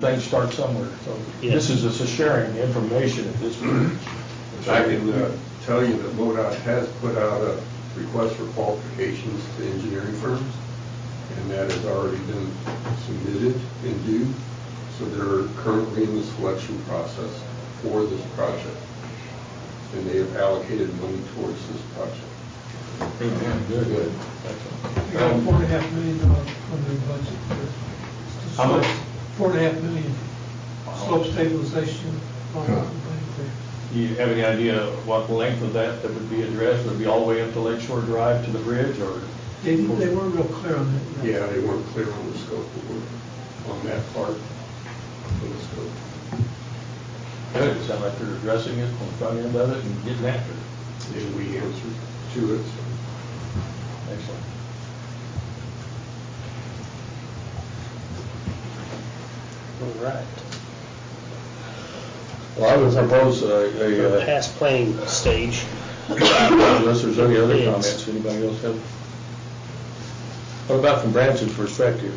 things start somewhere. So Yes. this is just a sharing information at this point. I can tell you that MoDOT has put out a request for qualifications to engineering firms, and that has already been submitted and due. So they're currently in the selection process for this project, and they have allocated money towards this project. Amen. Good. You got $4.5 million under the budget for How much? $4.5 million slope stabilization. Do you have any idea what length of that would be addressed? Would it be all the way up to Lakeshore Drive to the bridge, or? They weren't real clear on that. Yeah, they weren't clear on the scope of work on that part of the scope. Good. It sounds like they're addressing it on the front end of it and getting after it. And we answered to it. Excellent. All right. Well, I would propose a Past planning stage. unless there's any other comments, anybody else have? What about from Branson's perspective?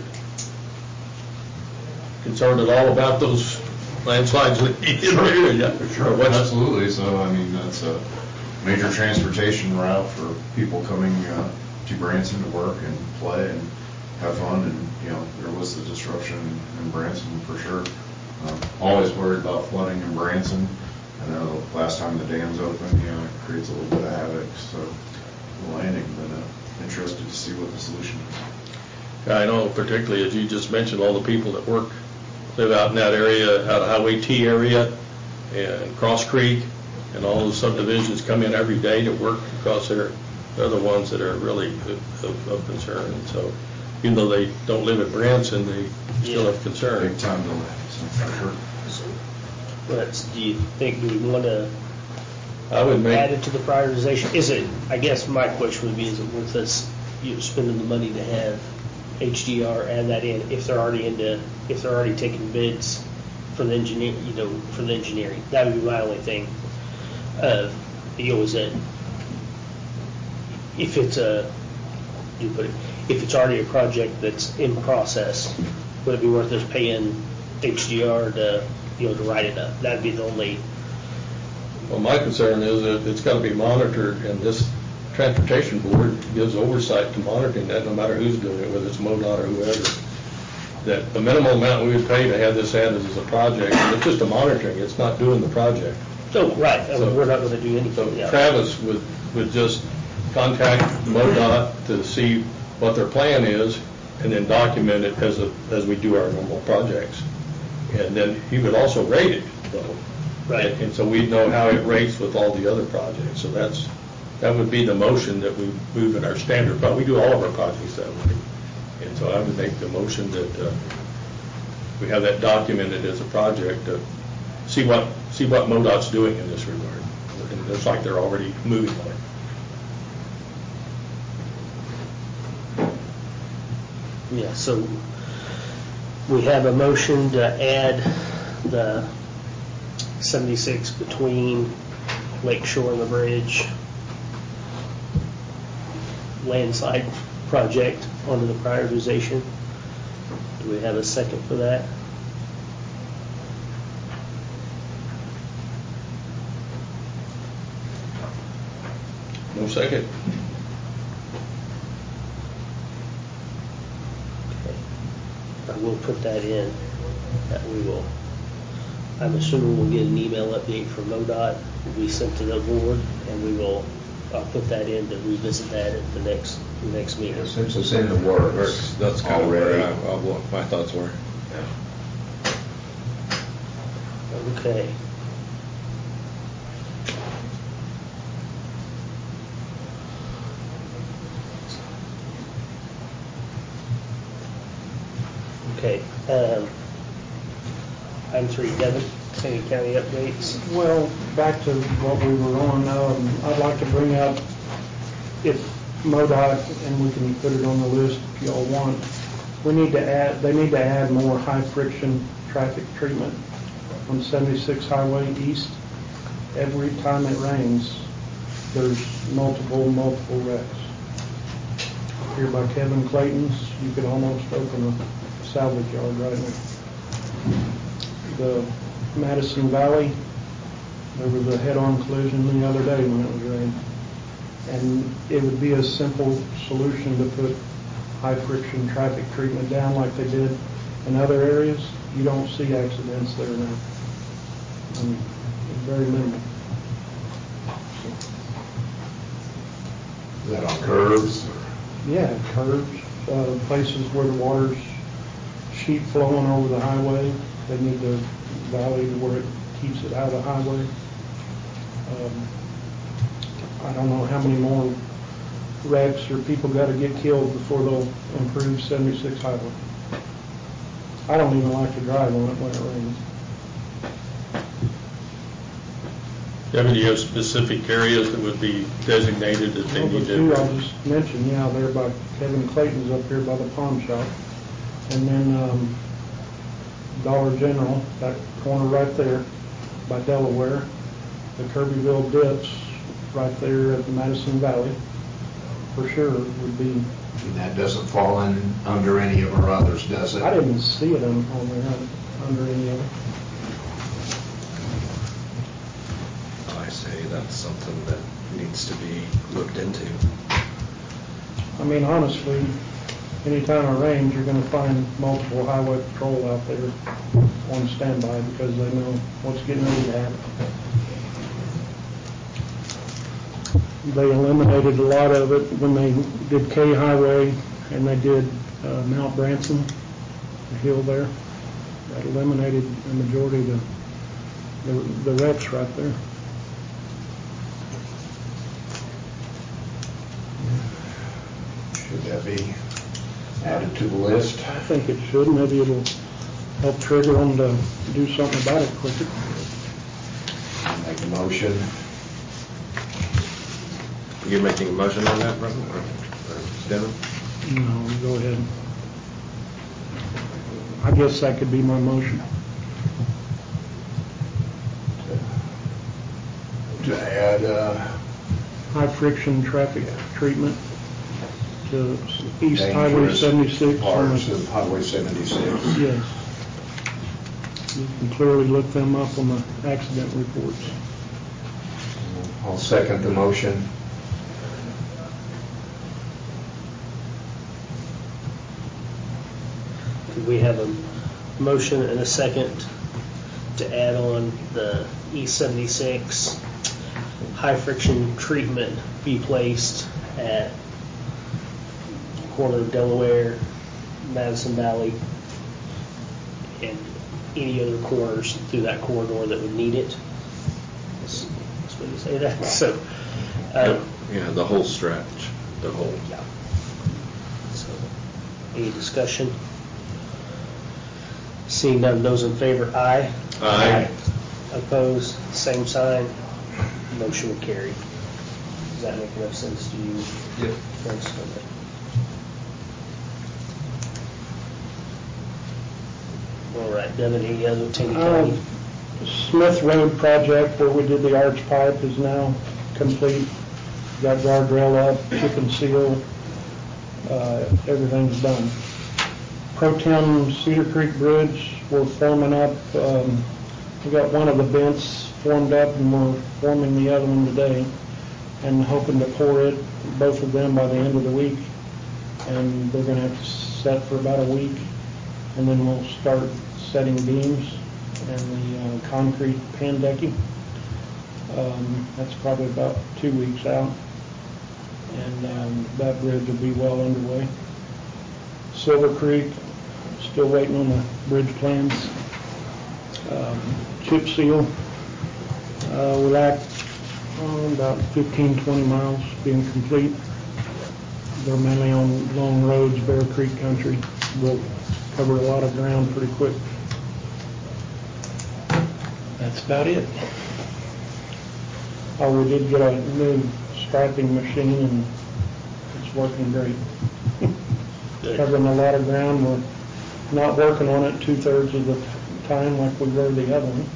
Concerned at all about those landslides in the area? Sure, absolutely. So, I mean, that's a major transportation route for people coming to Branson to work and play and have fun. And, you know, there was the disruption in Branson for sure. Always worried about flooding in Branson. I know last time the dams opened, you know, it creates a little bit of havoc. So, the landing, but interested to see what the solution is. I know, particularly as you just mentioned, all the people that live out in that area, out of Highway T area and Cross Creek, and all those subdivisions come in every day to work across there. They're the ones that are really of concern. And so, even though they don't live in Branson, they still have concern. Big time delay, so for sure. Do you think we want to I would make add it to the prioritization? Is it, I guess my question would be, is it worth us spending the money to have HDR add that in if they're already taking bids for the engineer, for the engineering? That would be my only thing. Is that if it's already a project that's in process, would it be worth us paying HDR to write it up? That'd be the only. Well, my concern is that it's got to be monitored, and this transportation board gives oversight to monitoring that, no matter who's doing it, whether it's MoDOT or whoever. That the minimal amount we would pay to have this added as a project, it's just a monitoring. It's not doing the project. Oh, right. So, we're not going to do anything. So Travis would just contact MoDOT to see what their plan is, and then document it as we do our normal projects. And then he would also rate it, though. Right. And so we'd know how it rates with all the other projects. So that would be the motion that we move in our standard. But we do all of our projects that way. And so I would make the motion that we have that documented as a project to see what MoDOT's doing in this regard. And it looks like they're already moving on it. Yeah, so we have a motion to add the 76 between Lakeshore and the bridge landslide project onto the prioritization. Do we have a second for that? No second. I will put that in. That we will. I'm assuming we'll get an email update from MoDOT. Will be sent to the board, and I'll put that in to revisit that at the next meeting. Since it's in the works, That's kind of where my thoughts were. Okay. Okay. Item 3, Devin, any county updates? Well, back to what we were on, I'd like to bring up, if MoDOT, and we can put it on the list if y'all want, they need to add more high friction traffic treatment on 76 Highway East. Every time it rains, there's multiple wrecks. Here by Kevin Clayton's, you could almost open a salvage yard right now. the Madison Valley, there was a head-on collision the other day when it was raining. And it would be a simple solution to put high-friction traffic treatment down like they did in other areas. You don't see accidents there now. It's very minimal. Is that on curves? Yeah, curves, places where the water's sheet flowing over the highway, they need the valley to where it keeps it out of the highway. I don't know how many more wrecks or people got to get killed before they'll improve 76 highway. I don't even like to drive on it when it rains. Kevin, do you have specific areas that would be designated that they Well, need the two I to? just mentioned, yeah, there by Kevin Clayton's up here by the pawn shop. And then Dollar General, that corner right there by Delaware. The Kirbyville dips right there at the Madison Valley, for sure, would be. And that doesn't fall in under any of our others, does it? I didn't see it on there under any of it. I say that's something that needs to be looked into. I mean, honestly, anytime it rains, you're gonna find multiple highway patrol out there on standby because they know what's getting ready to happen. They eliminated a lot of it when they did K Highway and they did Mount Branson, the hill there. That eliminated the majority of the wrecks right there. Should that be added to the list? I think it should. Maybe it'll help trigger them to do something about it quicker. Make a motion. You're making a motion on that, Brendan, or Devin? No, go ahead. I guess that could be my motion. To add, High friction traffic treatment to East Highway dangerous 76. parts of Highway 76. Yes. You can clearly look them up on the accident reports. I'll second the motion. We have a motion and a second to add on the East 76 high friction treatment be placed at corner of Delaware, Madison Valley, and any other corners through that corridor that would need it. That's what you say that. So, Yeah, the whole stretch, the whole. yeah. So, any discussion? Seeing none, those in favor, aye. Aye. Opposed, same sign. Motion will carry. Does that make enough sense to you? Yep. Thanks. Okay. All right, Devin, any other Taney County? Smith Road project where we did the arch pipe is now complete. Got guardrail up, chip and seal, everything's done. Pro Tem Cedar Creek Bridge, we're forming up, we got one of the vents formed up and we're forming the other one today and hoping to pour it, both of them by the end of the week. And they're gonna have to set for about a week and then we'll start setting beams and the concrete pan decking. That's probably about 2 weeks out. And that bridge will be well underway. Silver Creek, still waiting on the bridge plans. Chip seal, we lack about 15-20 miles being complete. They're mainly on long roads, Bear Creek country. We'll cover a lot of ground pretty quick. That's about it. Oh, we did get a new striping machine and it's working great. Covering a lot of ground. We're not working on it 2/3 of the time like we were the other one.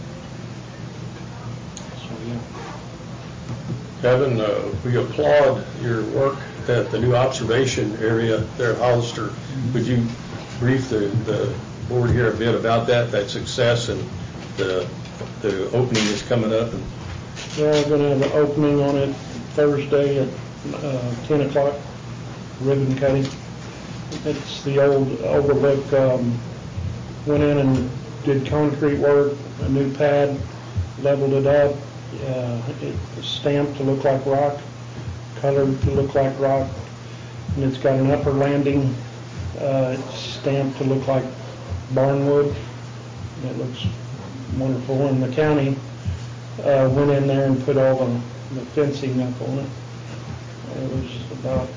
So, yeah. Kevin, we applaud your work at the new observation area there at Hollister. Would you brief the board here a bit about that success, and the opening is coming up. And Yeah, we're gonna have an opening on it Thursday at 10 o'clock, ribbon cutting. It's the old Overlook, went in and did concrete work, a new pad, leveled it up, it's stamped to look like rock, colored to look like rock, and it's got an upper landing, it's stamped to look like barnwood. It looks wonderful, and the county went in there and put all the fencing up on it. It was about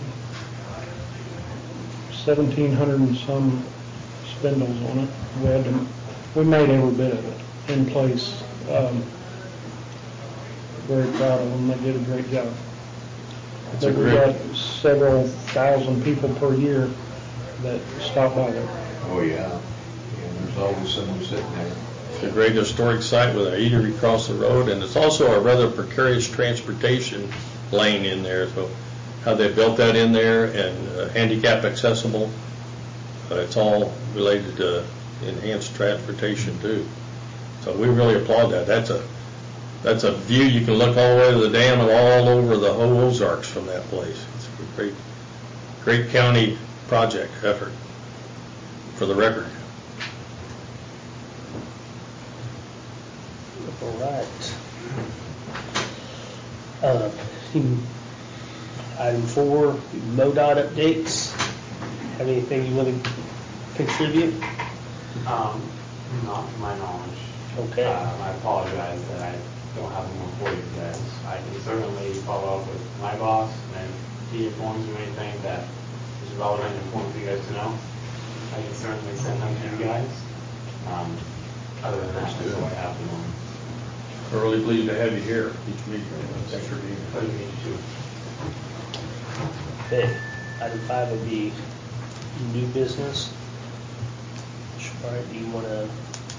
1,700 and some spindles on it. We made every bit of it in place. Very proud of them. They did a great job. But we got several thousand people per year that stop by there. Oh, yeah. And there's always someone sitting there. it's a great historic site with an eatery across the road, and it's also a rather precarious transportation lane in there. So how they built that in there, and handicap accessible, it's all related to enhanced transportation too. So we really applaud that. That's a view. You can look all the way to the dam and all over the whole Ozarks from that place. It's a great county project effort, for the record. All right. Item 4, MoDOT updates. Have anything you want to contribute? Not to my knowledge. Okay. I apologize that I don't have more for you guys. I can certainly follow up with my boss, and if he informs me anything that is relevant and important for you guys to know, I can certainly send them to you guys. Other than that, that's all I have for the moment. We're really pleased to have you here each meeting. Thanks for being here. Pleasure to meet you too. Okay. Item 5 would be new business. All right, do you want to?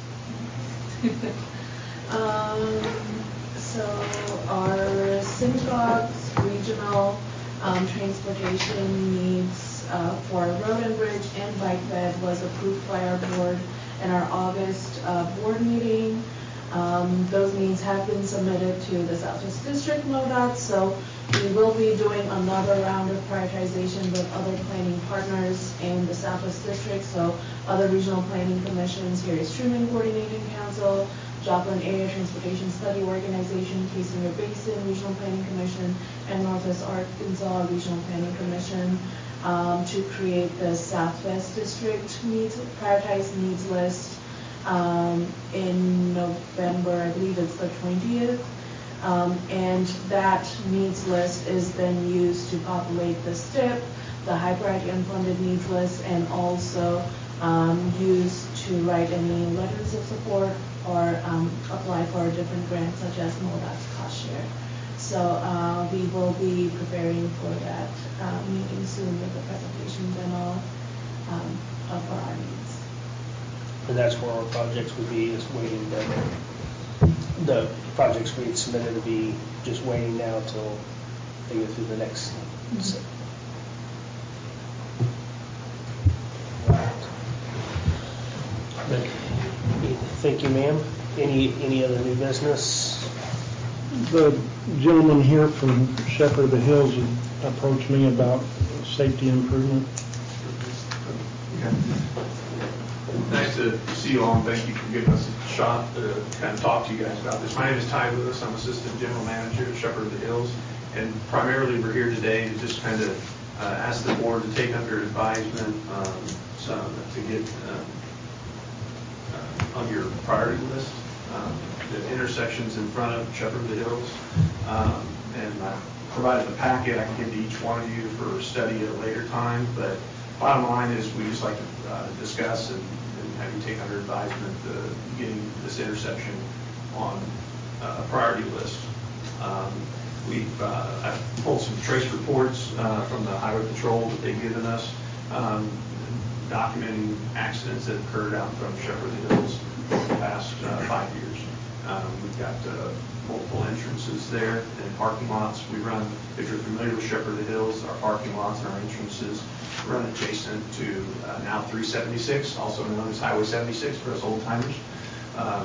So our synagogue's regional transportation needs for road and bridge and bike bed was approved by our board in our August board meeting. Those needs have been submitted to the Southwest District MoDOT, so we will be doing another round of prioritization with other planning partners in the Southwest District, so other regional planning commissions, Harris Truman Coordinating Council, Joplin Area Transportation Study Organization, Case-Singer Basin Regional Planning Commission, and Northwest Arkansas Regional Planning Commission to create the Southwest District prioritized needs list in November. I believe it's the 20th. And that needs list is then used to populate the STIP, the high priority unfunded needs list, and also used to write any letters of support or apply for different grants such as MoDOT's cost share. So we will be preparing for that meeting soon with the presentations and all of our needs. And that's where our projects would be, is waiting. The projects we had submitted to be just waiting now till they go through the next step. Thank you, ma'am. Any other new business? The gentleman here from Shepherd of the Hills approached me about safety improvement. Nice to see you all, and thank you for giving us a shot to kind of talk to you guys about this. My name is Ty Lewis. I'm Assistant General Manager at Shepherd of the Hills, and primarily we're here today to just kind of ask the board to take under advisement to get on your priority list the intersections in front of Shepherd of the Hills, and I provided a packet I can give to each one of you for study at a later time, but bottom line is we just like to discuss and have you take under advisement getting this intersection on a priority list. I've pulled some trace reports from the Highway Patrol that they've given us, documenting accidents that occurred out from Shepherd of the Hills in the past 5 years. We've got multiple entrances there and parking lots. We run, if you're familiar with Shepherd of the Hills, our parking lots and our entrances run adjacent to now 376, also known as Highway 76 for us old timers.